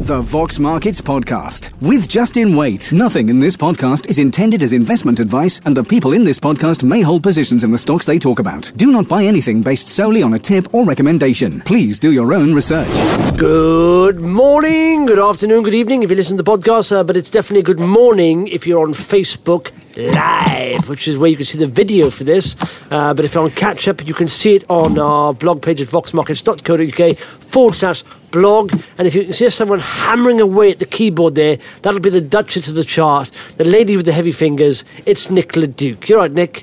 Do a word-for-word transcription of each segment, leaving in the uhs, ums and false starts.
The Vox Markets Podcast with Justin Waite. Nothing in this podcast is intended as investment advice, and the people in this podcast may hold positions in the stocks they talk about. Do not buy anything based solely on a tip or recommendation. Please do your own research. Good morning, good afternoon, good evening if you listen to the podcast, uh, but it's definitely a good morning if you're on Facebook Live, which is where you can see the video for this. Uh, but if you're on catch up, you can see it on our blog page at voxmarkets.co.uk forward slash blog. And if you can see someone hammering away at the keyboard there, that'll be the Duchess of the chart, the lady with the heavy fingers. It's Nicola Duke. You're right, Nick.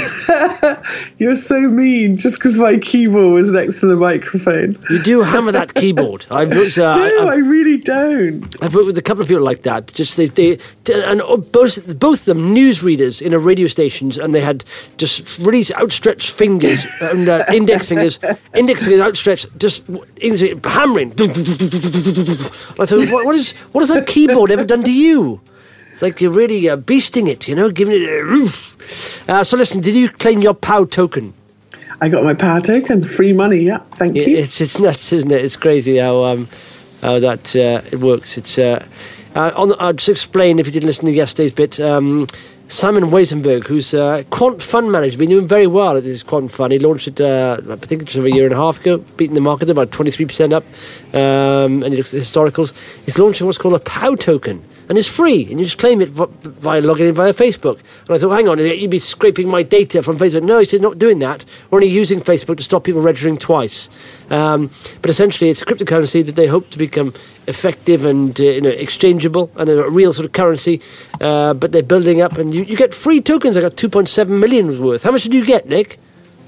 You're so mean, just because my keyboard was next to the microphone. You do hammer that keyboard. I've worked, uh, no, I, I really don't. I've worked with a couple of people like that. Just they, they and both both of them newsreaders in a radio stations, and they had just really outstretched fingers and uh, index fingers, index fingers outstretched, just hammering. I thought, what, what is what has that keyboard ever done to you? It's like you're really uh, beasting it, you know, giving it a roof. Uh, so listen, did you claim your P O W token? I got my P O W token, free money, yeah, thank it, you. It's it's nuts, isn't it? It's crazy how um, how that uh, it works. It's uh, uh, on the, I'll just explain, if you didn't listen to yesterday's bit, um, Simon Weisenberg, who's a quant fund manager, been doing very well at his quant fund. He launched it, uh, I think, just over a year and a half ago, beating the market about twenty-three percent up, um, and he looks at the historicals. He's launching what's called a P O W token. And it's free, and you just claim it via logging in via Facebook. And I thought, hang on, you'd be scraping my data from Facebook. No, he said, not doing that. We're only using Facebook to stop people registering twice. Um, but essentially, it's a cryptocurrency that they hope to become effective and uh, you know, exchangeable and a real sort of currency. Uh, but they're building up, and you, you get free tokens. I got two point seven million worth. How much did you get, Nick?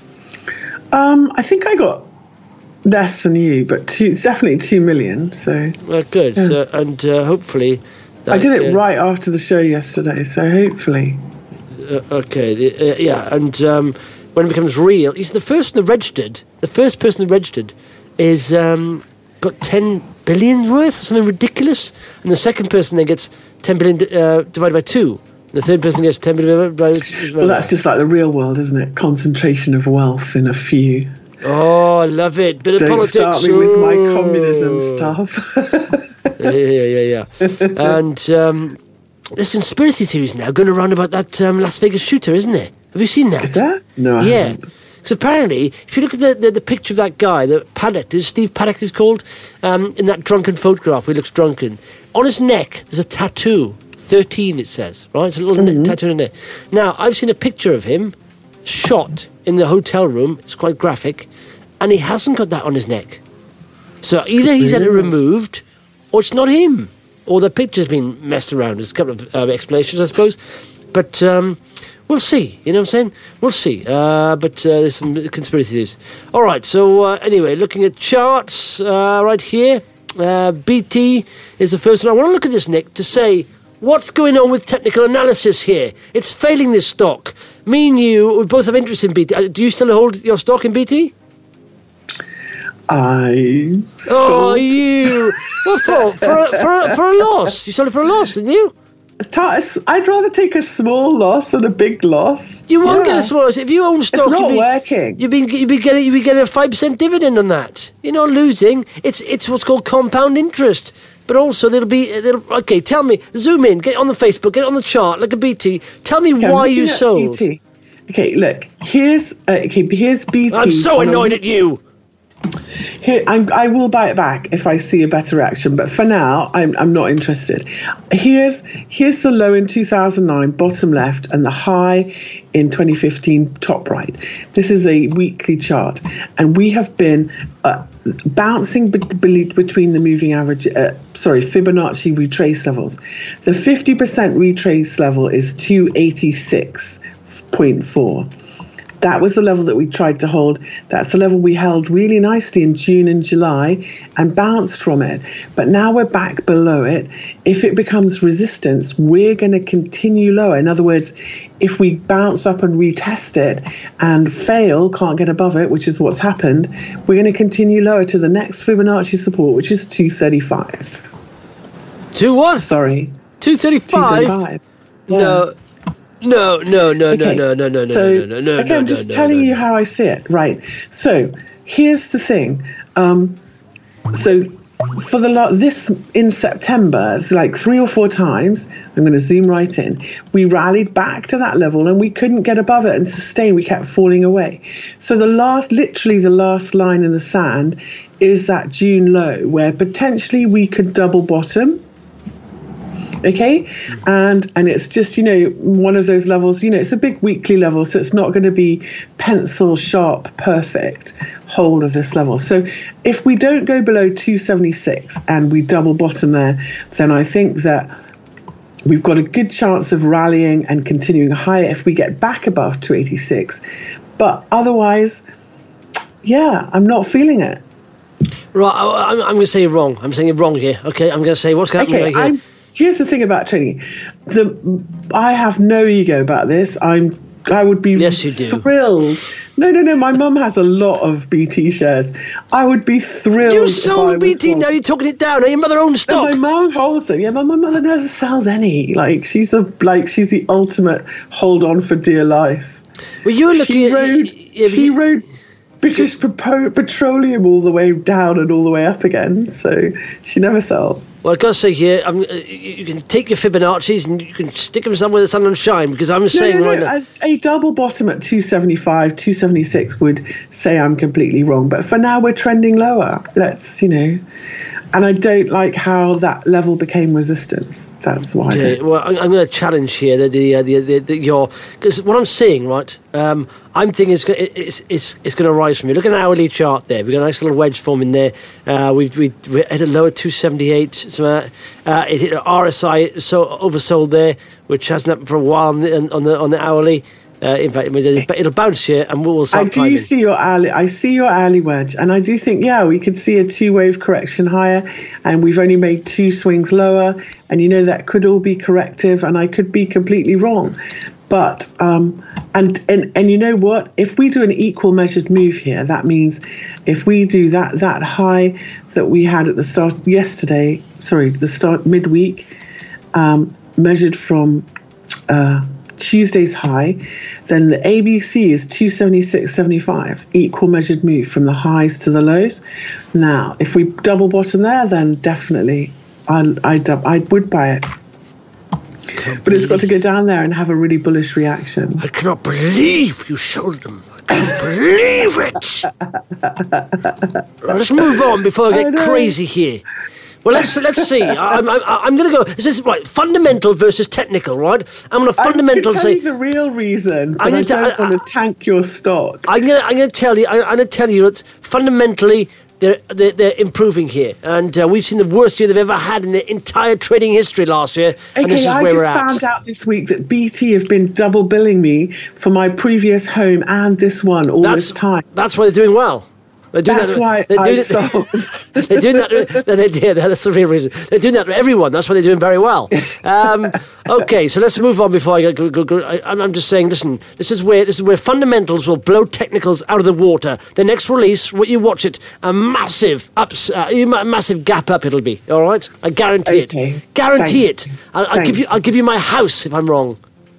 Um, I think I got less than you, but two, it's definitely two million. So well, good, yeah. so, and uh, hopefully. That, I did it uh, right after the show yesterday, so hopefully. Uh, okay, uh, yeah, and um, when it becomes real, he's the first that registered. The first person that registered is um, got ten billion worth, or something ridiculous, and the second person then gets ten billion uh, divided by two. The third person gets ten billion divided by. Well, that's just like the real world, isn't it? Concentration of wealth in a few. Oh, I love it. Bit of Don't politics. Don't start me with my communism stuff. yeah, yeah, yeah, yeah. And um, there's conspiracy theories now going around about that um, Las Vegas shooter, isn't there? Have you seen that? Is there? No, I yeah. haven't. Because apparently, if you look at the, the, the picture of that guy, the Paddock, is Steve Paddock he's called, um, in that drunken photograph where he looks drunken, on his neck there's a tattoo. thirteen it says, right? It's a little mm-hmm. tattoo in there. Now, I've seen a picture of him shot in the hotel room. It's quite graphic. And he hasn't got that on his neck. So either he's had it removed, or it's not him, or the picture's been messed around. There's a couple of uh, explanations, I suppose. But um, we'll see, you know what I'm saying? We'll see. Uh, but uh, there's some conspiracy theories. All right, so uh, anyway, looking at charts uh, right here. Uh, B T is the first one. I want to look at this, Nick, to say, what's going on with technical analysis here? It's failing this stock. Me and you, we both have interest in B T. Uh, do you still hold your stock in B T? I sold. Oh, you! What for? For a, for, a, for a loss? You sold it for a loss, didn't you? I'd rather take a small loss than a big loss. You won't yeah. get a small loss if you own stock. It's not you'll be, working. You've been you've been getting you've been getting a five percent dividend on that. You're not losing. It's it's what's called compound interest. But also there'll be there'll, okay. Tell me, zoom in, get on the Facebook, get on the chart, look at B T. Tell me okay, why you sold. B T. Okay, look. Here's uh, okay. Here's B T. I'm so annoyed a, at you. Here, I'm, I will buy it back if I see a better reaction, but for now, I'm I'm not interested. Here's here's the low in two thousand nine, bottom left, and the high in twenty fifteen, top right. This is a weekly chart, and we have been uh, bouncing be- be- between the moving average, uh, sorry, Fibonacci retrace levels. The fifty percent retrace level is two eighty-six point four. That was the level that we tried to hold. That's the level we held really nicely in June and July and bounced from it. But now we're back below it. If it becomes resistance, we're going to continue lower. In other words, if we bounce up and retest it and fail, can't get above it, which is what's happened, we're going to continue lower to the next Fibonacci support, which is two thirty-five. Two what? Sorry. two thirty-five? two thirty-five. Yeah. No. No, no, no, okay. no, no, no, no, so, no, no, no, okay, no, I'm just no, telling no, no. you how I see it. Right. So here's the thing. Um, so for the la- this in September, it's like three or four times, I'm going to zoom right in, we rallied back to that level and we couldn't get above it and sustain. We kept falling away. So the last, literally the last line in the sand is that June low where potentially we could double bottom. Okay, and and it's just, you know, one of those levels, you know, it's a big weekly level, so it's not going to be pencil sharp, perfect hold of this level. So if we don't go below two seventy-six and we double bottom there, then I think that we've got a good chance of rallying and continuing higher if we get back above two eighty-six. But otherwise, yeah, I'm not feeling it. Right, I, I'm, I'm going to say you're wrong. I'm saying you're wrong here. Okay, I'm going to say what's happening Okay, right here. I'm, here's the thing about trading. The I have no ego about this. I'm I would be yes, you do. thrilled. No, no, no. My mum has a lot of B T shares. I would be thrilled. You sold B T, now you're talking it down. Now your mother owns stock. No, my mum holds them. Yeah, my, my mother never sells any. Like she's a like she's the ultimate hold on for dear life. Well, you're looking she at rode, yeah, she you, rode British Petroleum all the way down and all the way up again. So she never sells. Well, I've got to say here, I'm, uh, you can take your Fibonacci's and you can stick them somewhere the sun don't shine, because I'm no, saying no, no. right now, A double bottom at two seventy-five, two seventy-six would say I'm completely wrong. But for now, we're trending lower. Let's, you know, and I don't like how that level became resistance. That's why. Okay, well, I'm, I'm going to challenge here the the, uh, the, the, the your because what I'm seeing, right? Um, I'm thinking it's it's it's, it's going to rise from here. Look at an hourly chart there. We've got a nice little wedge forming there. Uh, we've we we hit a low at two seventy-eight. So, uh, uh, it hit an R S I so oversold there, which hasn't happened for a while on the on the, on the hourly. Uh, in fact, it'll bounce here, and we'll start I do climbing. see your alley. I see your alley wedge, and I do think, yeah, we could see a two-wave correction higher, and we've only made two swings lower, and you know that could all be corrective, and I could be completely wrong, but um, and and and you know what? If we do an equal measured move here, that means if we do that that high that we had at the start yesterday, sorry, the start midweek, um, measured from. Uh, Tuesday's high, then the A B C is two seventy-six seventy-five, equal measured move from the highs to the lows. Now, if we double bottom there, then definitely I I, I would buy it. But it's got to go down there and have a really bullish reaction. I cannot believe you sold them. I can't believe it. Right, let's move on before I get I crazy here. Well, let's let's see. I'm I'm, I'm going to go. This is right. Fundamental versus technical, right? I'm going to fundamental I can tell say. you the real reason, but I'm I gonna don't t- I- want to tank your stock. I'm going to I'm going to tell you. I'm going to tell you that fundamentally they're they're, they're improving here, and uh, we've seen the worst year they've ever had in their entire trading history last year, and Okay, this is I where just we're at. found out this week that B T have been double billing me for my previous home and this one all That's this time. that's why they're doing well. They're doing That's that, why they're I doing it- sold. They're doing that. They, they, yeah, that's the real reason. They're doing that to everyone. That's why they're doing very well. Um, okay, so let's move on before I go. go, go I, I'm just saying. Listen, this is where this is where fundamentals will blow technicals out of the water. The next release, what you watch it, a massive ups, uh, a massive gap up. It'll be all right. I guarantee Okay. it. Guarantee Thanks. it. I'll, I'll Thanks. give you. I'll give you my house if I'm wrong.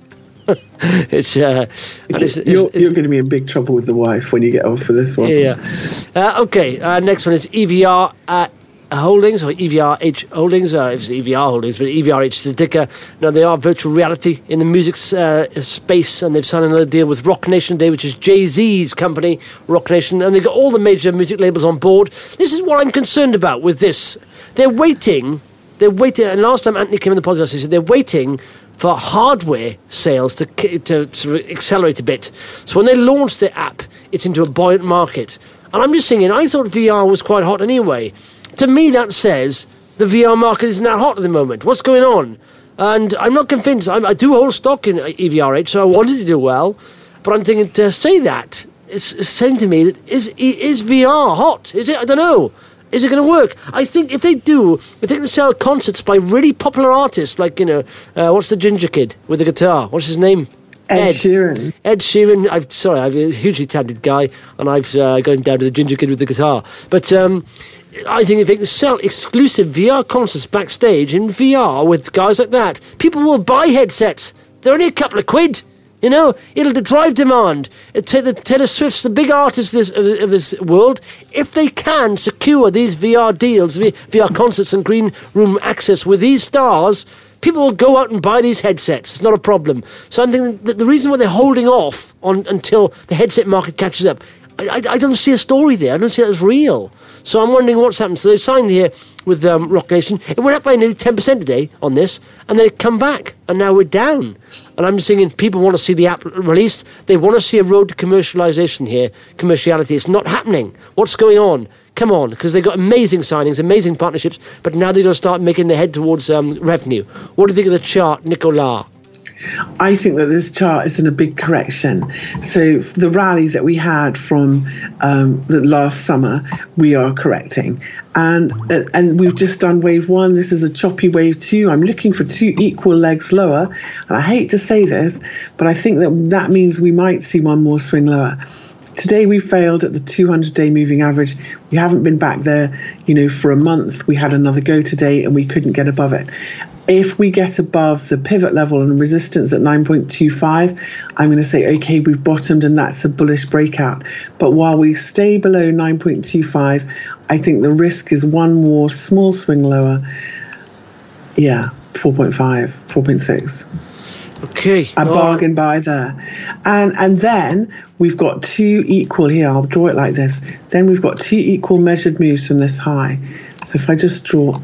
it's, uh, and it's, it's, You're, it's, you're going to be in big trouble with the wife when you get off for this one. Yeah. Uh, okay. Uh, next one is E V R uh, Holdings or E V R H Holdings. Uh, it's E V R Holdings, but E V R H is the ticker. Now they are virtual reality in the music uh, space, and they've signed another deal with Rock Nation today, which is Jay-Z's company, Rock Nation, and they've got all the major music labels on board. This is what I'm concerned about with this. They're waiting. They're waiting. And last time Anthony came on the podcast, he said they're waiting for hardware sales to, to sort of accelerate a bit. So when they launch their app, it's into a buoyant market. And I'm just thinking, I thought V R was quite hot anyway. To me, that says the V R market isn't that hot at the moment. What's going on? And I'm not convinced. I'm, I do hold stock in E V R H, so I wanted to do well. But I'm thinking to say that, it's, it's saying to me, that is, is V R hot? Is it? I don't know. Is it going to work? I think if they do, I think they sell concerts by really popular artists, like, you know, uh, what's the ginger kid with the guitar? What's his name? Ed, Ed Sheeran. Ed Sheeran. I'm sorry, I'm a hugely talented guy, and I've uh, gone down to the ginger kid with the guitar. But um, I think if they can sell exclusive V R concerts backstage in V R with guys like that, people will buy headsets. They're only a couple of quid. You know, it'll drive demand. The Taylor Swift's, the big artists of this, of, of this world, if they can secure these V R deals, V R concerts and green room access with these stars, people will go out and buy these headsets. It's not a problem. So I'm thinking that the reason why they're holding off on until the headset market catches up, I, I, I don't see a story there. I don't see that as real. So I'm wondering what's happened. So they signed here with um, Rock Nation. It went up by nearly ten percent today on this, and then it come back, and now we're down. And I'm just thinking people want to see the app released. They want to see a road to commercialisation here, commerciality. It's not happening. What's going on? Come on, because they've got amazing signings, amazing partnerships, but now they're going to start making their head towards um, revenue. What do you think of the chart, Nicola? I think that this chart is in a big correction. So the rally that we had from um, the last summer, we are correcting. And uh, and we've just done wave one. This is a choppy wave two. I'm looking for two equal legs lower. And I hate to say this, but I think that that means we might see one more swing lower. Today we failed at the two hundred day moving average. We haven't been back there, you know, for a month. We had another go today and we couldn't get above it. If we get above the pivot level and resistance at nine point two five, I'm going to say, okay, we've bottomed and that's a bullish breakout. But while we stay below nine point two five, I think the risk is one more small swing lower. Yeah, four point five, four point six. Okay. A bargain buy there. And and then we've got two equal here. I'll draw it like this. Then we've got two equal measured moves from this high. So if I just draw...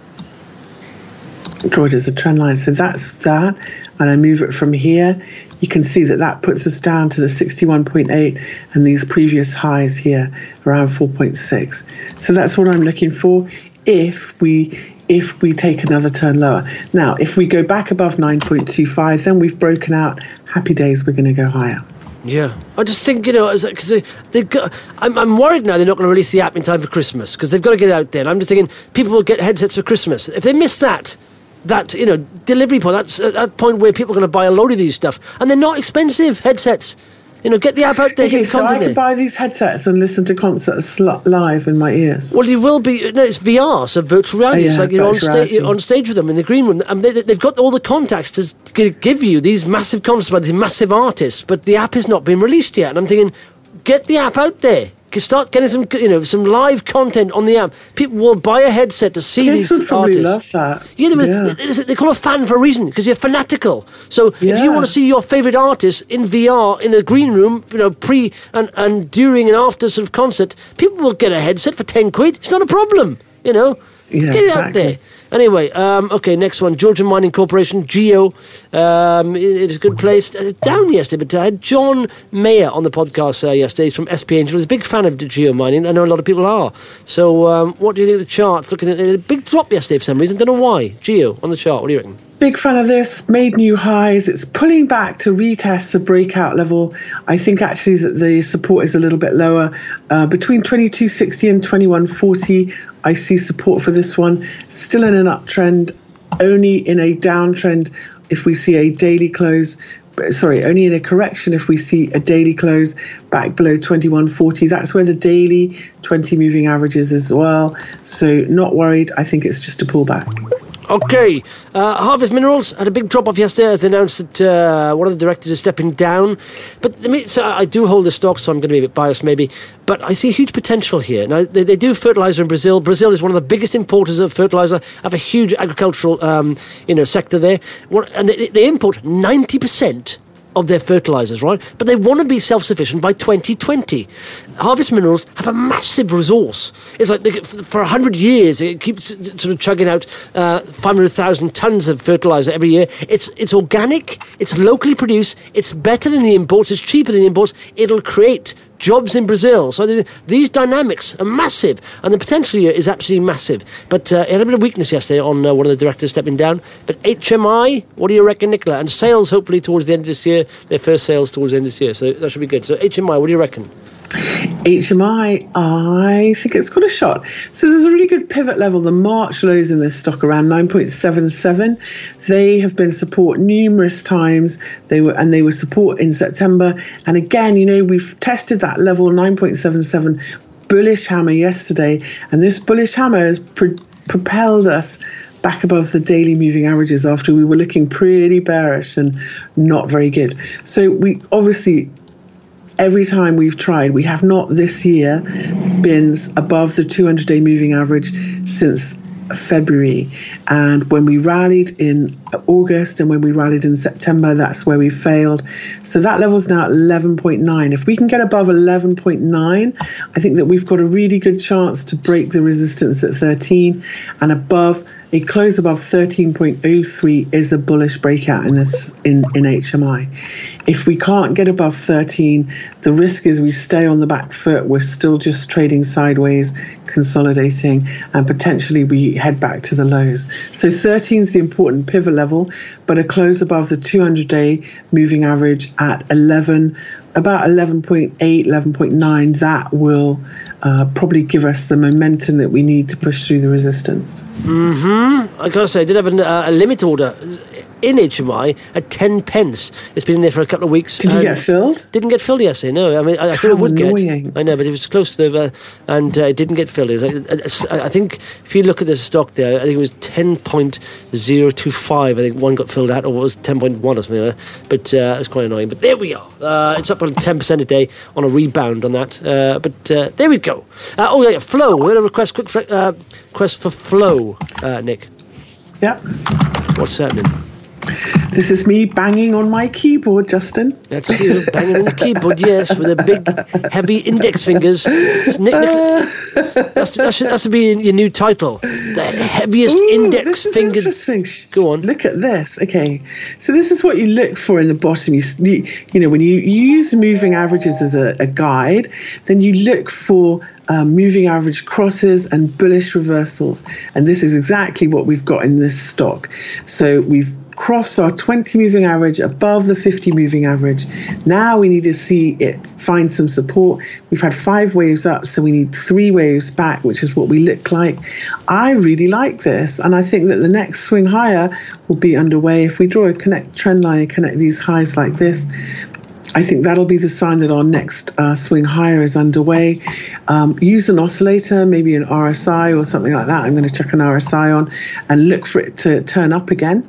draw it as a trend line. So that's that. And I move it from here. You can see that that puts us down to the sixty-one point eight and these previous highs here around four point six. So that's what I'm looking for if we if we take another turn lower. Now, if we go back above nine point two five, then we've broken out. Happy days, we're going to go higher. Yeah, I just think, you know, because they, they've got, I'm, I'm worried now they're not going to release the app in time for Christmas because they've got to get it out there. And I'm just thinking people will get headsets for Christmas. If they miss that, that, you know, delivery point, that's at that point where people are going to buy a load of these stuff. And they're not expensive headsets. You know, get the app out there. Okay, get so I could buy these headsets and listen to concerts live in my ears. Well, you will be. No, it's V R, so virtual reality. Oh, yeah, it's like you're on, sta- reality. you're on stage with them in the green room. And they, they've got all the contacts to g- give you these massive concerts by these massive artists, but the app has not been released yet. And I'm thinking, get the app out there. Start getting some, you know, some live content on the app. People will buy a headset to see Kids these would probably artists. love that. Yeah, they, Yeah. They, they call it a fan for a reason because you're fanatical. So if Yeah. you want to see your favourite artist in V R in a green room, you know, pre and, and during and after sort of concert, people will get a headset for ten quid. It's not a problem, you know. Yeah, get it out exactly. there. Anyway, um, okay, next one. Georgian Mining Corporation, Geo. Um, it, it's a good place. Uh, down yesterday, but I had John Mayer on the podcast uh, yesterday. He's from S P Angel. He's a big fan of the Geo Mining. I know a lot of people are. So um, what do you think of the chart? Looking at a big drop yesterday for some reason. Don't know why. Geo on the chart. What do you reckon? Big fan of this, made new highs. It's pulling back to retest the breakout level. I think actually that the support is a little bit lower. Uh, between twenty-two sixty and twenty-one forty, I see support for this one. Still in an uptrend, only in a downtrend if we see a daily close. Sorry, only in a correction if we see a daily close back below twenty-one forty. That's where the daily twenty moving average is as well. So not worried. I think it's just a pullback. Okay, uh, Harvest Minerals had a big drop-off yesterday as they announced that uh, one of the directors is stepping down. But I mean, so I do hold the stock, so I'm going to be a bit biased maybe. But I see huge potential here. Now, they, they do fertiliser in Brazil. Brazil is one of the biggest importers of fertiliser, have a huge agricultural um, you know, sector there. And they, they import ninety percent of their fertilisers, right? But they want to be self-sufficient by twenty twenty. Harvest Minerals have a massive resource. It's like they, for one hundred years, it keeps sort of chugging out uh, five hundred thousand tonnes of fertiliser every year. It's it's organic, it's locally produced, it's better than the imports, it's cheaper than the imports. It'll create jobs in Brazil. So these dynamics are massive, and the potential here is absolutely massive. But uh, it had a bit of weakness yesterday on uh, one of the directors stepping down. But H M I, what do you reckon, Nicola? And sales hopefully towards the end of this year, their first sales towards the end of this year. So that should be good. So H M I, what do you reckon? H M I, I think it's got a shot. So there's a really good pivot level. The March lows in this stock around nine point seven seven. They have been support numerous times. They were and they were support in September. And again, you know, we've tested that level nine point seven seven bullish hammer yesterday, and this bullish hammer has pre- propelled us back above the daily moving averages after we were looking pretty bearish and not very good. So we obviously, every time we've tried, we have not this year been above the two hundred day moving average since February. And when we rallied in August and when we rallied in September, that's where we failed. So that level's now at eleven point nine. If we can get above eleven point nine, I think that we've got a really good chance to break the resistance at thirteen, and above a close above thirteen point oh three is a bullish breakout in this in, in H M I. If we can't get above thirteen, the risk is we stay on the back foot. We're still just trading sideways, consolidating, and potentially we head back to the lows. So thirteen is the important pivot level, but a close above the two hundred day moving average at eleven, about eleven point eight, eleven point nine, that will uh, probably give us the momentum that we need to push through the resistance. Mm-hmm. I gotta say, I did have a, uh, a limit order in H M I at ten pence. It's been in there for a couple of weeks. Did you get filled? Didn't get filled yesterday, no. I mean, I, I thought it would annoying. get. I know, but it was close to the, uh, and uh, it didn't get filled. It was, I, I think if you look at the stock there, I think it was ten point oh two five. I think one got filled out, or it was ten point one or something like that. But uh, it's quite annoying. But there we are. Uh, it's up on ten percent a day on a rebound on that. Uh, but uh, there we go. Uh, oh, yeah, Flow. We're going to request quick uh, request for Flow, uh, Nick. Yeah. What's happening? This is me banging on my keyboard, Justin. That's you, banging on the keyboard, yes, with a big, heavy index fingers. Nick, Nick, that's, that, should, that should be your new title. The heaviest Ooh, index this is fingers. Interesting. Go on. Look at this. Okay. So this is what you look for in the bottom. You, you, you know, when you, you use moving averages as a, a guide, then you look for Um, moving average crosses and bullish reversals. And this is exactly what we've got in this stock. So we've crossed our twenty moving average above the fifty moving average. Now we need to see it find some support. We've had five waves up, so we need three waves back, which is what we look like. I really like this, and I think that the next swing higher will be underway. If we draw a connect trend line and connect these highs like this, I think that'll be the sign that our next uh, swing higher is underway. Um, use an oscillator, maybe an R S I or something like that. I'm going to chuck an R S I on and look for it to turn up again.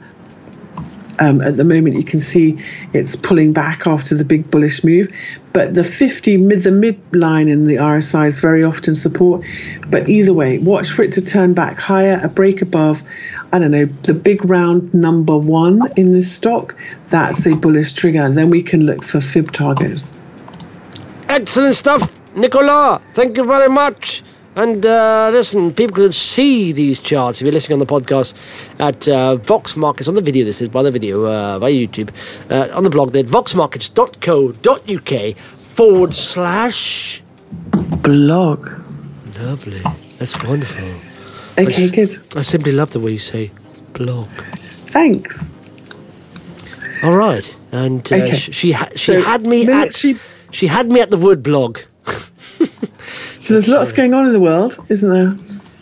Um, at the moment, you can see it's pulling back after the big bullish move. But the fifty, mid, the mid line in the R S I is very often support. But either way, watch for it to turn back higher, a break above, I don't know, the big round number one in this stock. That's a bullish trigger. And then we can look for fib targets. Excellent stuff, Nicola. Thank you very much. And uh, listen, people can see these charts if you're listening on the podcast at uh, Vox Markets, on the video, this is by the video, uh, via YouTube, uh, on the blog there, voxmarkets.co.uk forward slash blog. Lovely. That's wonderful. Okay, I, good. I simply love the way you say blog. Thanks. All right. And uh, okay. she she, ha- she so had me military... at she had me at the word blog. So there's lots going on in the world, isn't there?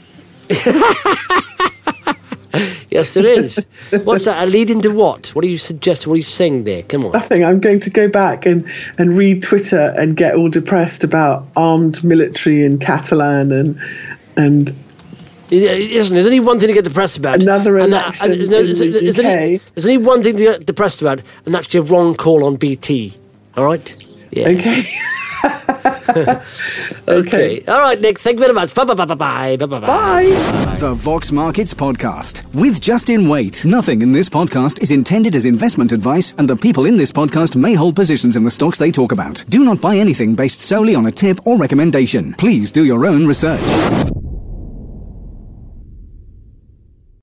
Yes, there is. What's that? A lead into what? What do you suggest? What are you saying there? Come on. Nothing. I'm going to go back and, and read Twitter and get all depressed about armed military in Catalan and and. Listen, there's only one thing to get depressed about. Another and election that, and, in there's, the there's, U K. only, there's only one thing to get depressed about, and that's your wrong call on B T. All right? Yeah. Okay. okay. Okay. All right, Nick. Thank you very much. Bye bye bye bye bye bye bye. Bye. The Vox Markets Podcast with Justin Waite. Nothing in this podcast is intended as investment advice, and the people in this podcast may hold positions in the stocks they talk about. Do not buy anything based solely on a tip or recommendation. Please do your own research.